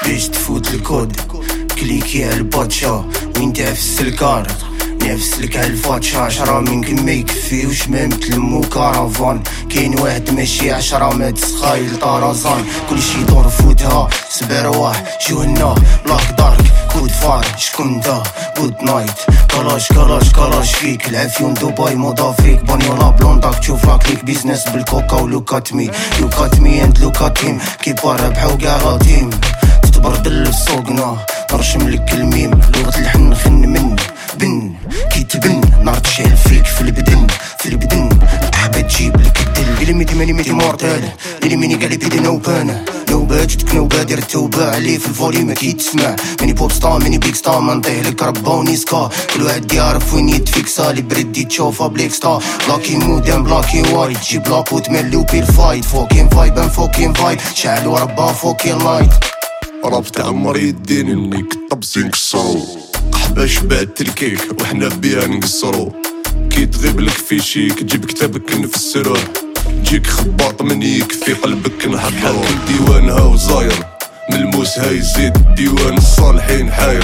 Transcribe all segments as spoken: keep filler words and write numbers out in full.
باش تفوت الكود كليكي على الباتشا وين تعفس الكارت نفسلك على الفاتشة. عشرة منكم ما يكفيوش ما متلمو كارافان. كاين واحد ماشي عشرة ما تسخايل طرزان. كلشي يدور فوتها سبع رواح جوهنا بلاك دارك كود فار. شكون دا جود نايت كلاش كلاش كلاش فيك العافيون دبي موضة فيك بانيولا بلونداك تشوفها كليك بيزنس بالكوكا ولوكاتمي لوكاتمي اند لوكاتيم كيبار ربحو كاع غاتيم تتبردل السوقنا نرشم لك الميم لغة الحن خن من بن كي تبن نار تشعل فيك في البدن في البدن حابة تجيب لك الدل إلي ميدي ماني ميدي مورتال إلي ميني قالي بيدي نوبانا نوبات جتك نوبة دير التوبة عليه في الفولي ما كي تسمع ماني بوب ستار ماني بيك ستار ما نطيح لك ربا ونيسكا كل واحد يعرف وين يتفيكسا لي بريدي تشوفها بليك ستار بلاكي مودان بلاكي وايت جيب لاكو تملي وبير فايت فوكين فايب ان فوكين فايب شعلو ربا فوكين لايت راب تاع مريض يديني نيك طبسي نكسرو قحبة شبعت الكيك وحنا بيها نقصرو كي تغيب لك في شيك جيب كتابك نفسروه جيك خباط من يكفي قلبك نحضرو ديوانها وزاير ملموسها يزيد ديوان الصالحين حاير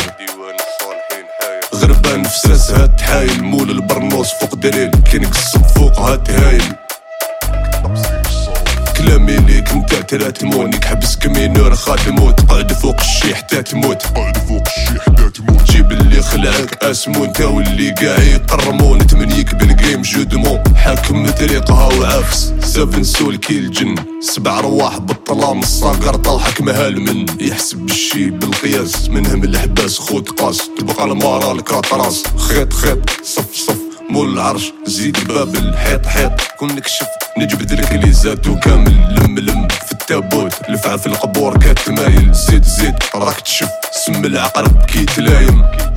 غربان في ساسها تحايل مول البرنوس فوق دليل كي نقصب فوقها تهايل كلامي ليك نتا ترى تمونيك حبس كمينور خادمو تقعد فوق الشي حتى تموت تقعد فوق الشي حتى تموت جيب اللي خلعك اسمو نتا واللي قاع يقرمو نتمنيك بالجيم جودمو حاكم طريقها وعافس سفن سول كي الجن سبع رواح بالطلام الصاقر طلحك مهال من يحسب بالشي بالقياس منهم الحباس خود قاس تبقى المارا الكاطراس خيط خيط صف صف مول العرش زيد باب الحيط حيط كون نكشف نجبد لك لي زاتو كامل لم لم في التابوت لفعة في القبور كاتمايل زيد زيد راك تشف سم العقرب كي تلايم